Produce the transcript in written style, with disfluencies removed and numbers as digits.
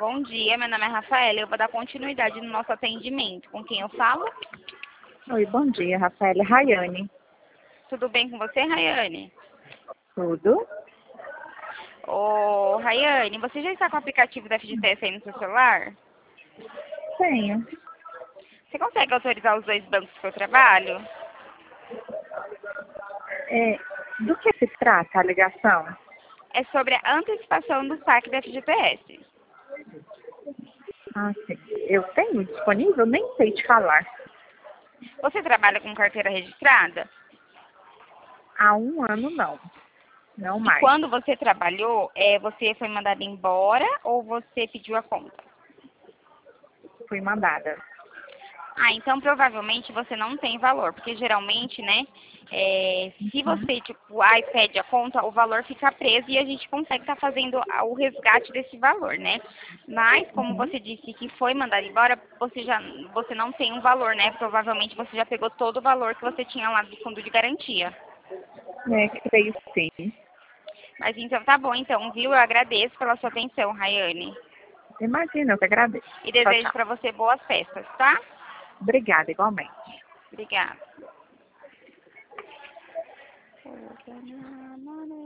Bom dia, meu nome é Rafaela. Eu vou dar continuidade no nosso atendimento. Com quem eu falo? Oi, bom dia, Rafaela. Rayane. Tudo bem com você, Rayane? Tudo? Ô, Rayane, você já está com o aplicativo da FGTS aí no seu celular? Tenho. Você consegue autorizar os dois bancos do seu trabalho? Do que se trata a ligação? É sobre a antecipação do saque da FGTS. Ah, sim. Eu tenho disponível? Nem sei te falar. Você trabalha com carteira registrada? Há um ano, não. Não E mais. quando você trabalhou, você foi mandada embora ou você pediu a conta? Fui mandada. Ah, então provavelmente você não tem valor, porque geralmente, né, se você, tipo, pede a conta, o valor fica preso e a gente consegue estar fazendo o resgate desse valor, né? Mas, como você disse que foi mandado embora, você não tem um valor, né? Provavelmente você já pegou todo o valor que você tinha lá do fundo de garantia. Creio sim. Mas então tá bom, então, viu? Eu agradeço pela sua atenção, Rayane. Imagina, eu que agradeço. E Tchau, desejo tchau. para você boas festas, tá? Obrigada, igualmente. Obrigada.